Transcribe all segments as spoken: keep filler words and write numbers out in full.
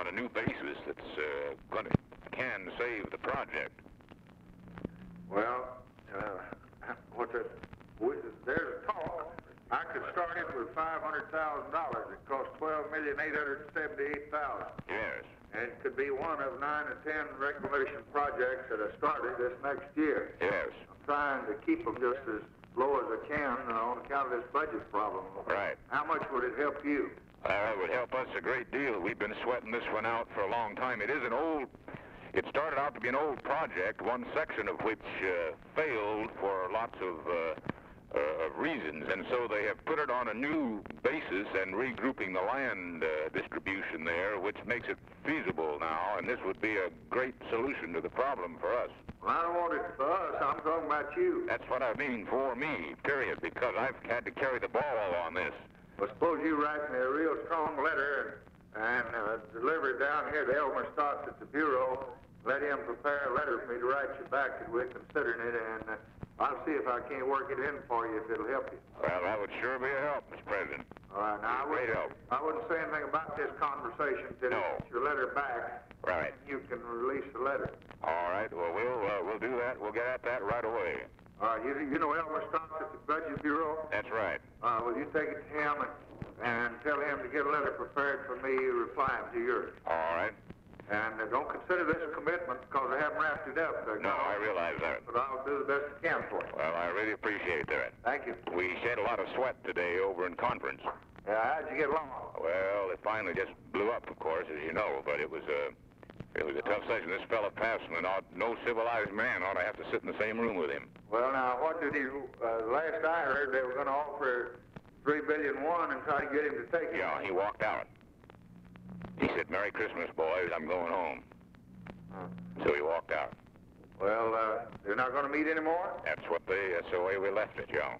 on a new basis that's uh, going to can save the project. Well, uh, what's it? We, there's a talk. I could start it with five hundred thousand dollars. It costs twelve million eight hundred seventy-eight thousand dollars. Yes. And it could be one of nine or ten reclamation projects that are started this next year. Yes. I'm trying to keep them just as low as I can uh, on account of this budget problem. Right. How much would it help you? Uh, it would help us a great deal. We've been sweating this one out for a long time. It is an old, it started out to be an old project, one section of which uh, failed for lots of uh, uh, reasons, and so they have put it on a new basis and regrouping the land uh, distribution there, which makes it feasible now, and this would be a great solution to the problem for us. Well, I don't want it for us. I'm talking about you. That's what I mean for me, period, because I've had to carry the ball on this. Well, suppose you write me a real strong letter and, and uh, deliver it down here to Elmer Stotts at the Bureau. Let him prepare a letter for me to write you back that we're considering it, and uh, I'll see if I can't work it in for you if it'll help you. Well, that would sure be a help, Mister President. All right, now I Great wouldn't, help. I wouldn't say anything about this conversation until No. you get your letter back. Right. You can release the letter. All right, well, we'll, uh, we'll do that. We'll get at that right away. All right, you, you know Elmer Stotts at the Budget Bureau? That's right. Uh, well, you take it to him and, and tell him to get a letter prepared for me replying to yours. All right. And uh, don't consider this a commitment because I haven't wrapped it up. Uh, No, I realize that. But I'll do the best I can for you. Well, I really appreciate that. Thank you. We shed a lot of sweat today over in conference. Yeah, how'd you get along? Well, it finally just blew up, of course, as you know, but it was a, it was a tough session. This fella passed, and ought, no civilized man ought to have to sit in the same room with him. Well, now, what did he, uh, last I heard, they were going to offer three billion one and try to get him to take it. Yeah, he walked out. He said, "Merry Christmas, boys, I'm going home." Huh. So he walked out. Well, uh, they're not going to meet anymore? That's what they, that's the way we left it, Joe.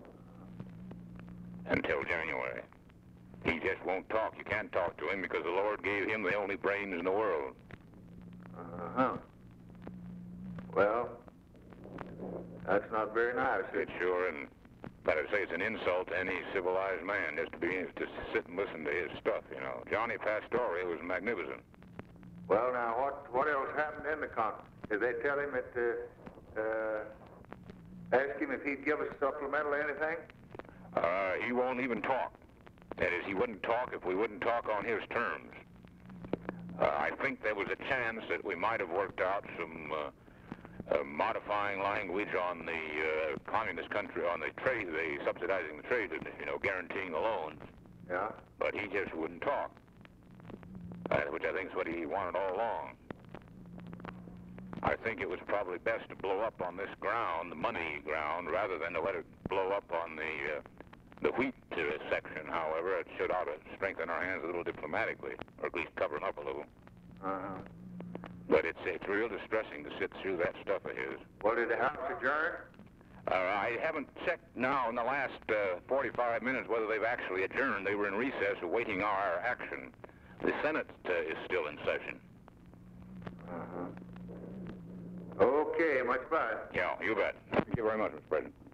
Until January. He just won't talk. You can't talk to him because the Lord gave him the only brains in the world. Uh-huh. Well, that's not very nice. It sure, and but I'd say it's an insult to any civilized man just to be to sit and listen to his stuff, you know. Johnny Pastore was magnificent. Well, now, what what else happened in the conference? Did they tell him that, uh, uh, ask him if he'd give us supplemental anything? Uh, he won't even talk. That is, he wouldn't talk if we wouldn't talk on his terms. Uh, I think there was a chance that we might have worked out some uh, uh, modifying language on the uh, communist country, on the trade, the subsidizing the trade, you know, guaranteeing the loans. Yeah? But he just wouldn't talk, uh, which I think is what he wanted all along. I think it was probably best to blow up on this ground, the money ground, rather than to let it blow up on the uh, the wheat uh, section. However, it should ought to strengthen our hands a little diplomatically, or at least cover them up a little. Uh-huh. But it's it's real distressing to sit through that stuff of his. Well, did the House adjourn? Uh, I haven't checked now in the last uh, forty-five minutes whether they've actually adjourned. They were in recess awaiting our action. The Senate uh, is still in session. Uh-huh. Okay, much better. Yeah, you bet. Thank you very much, Mister President.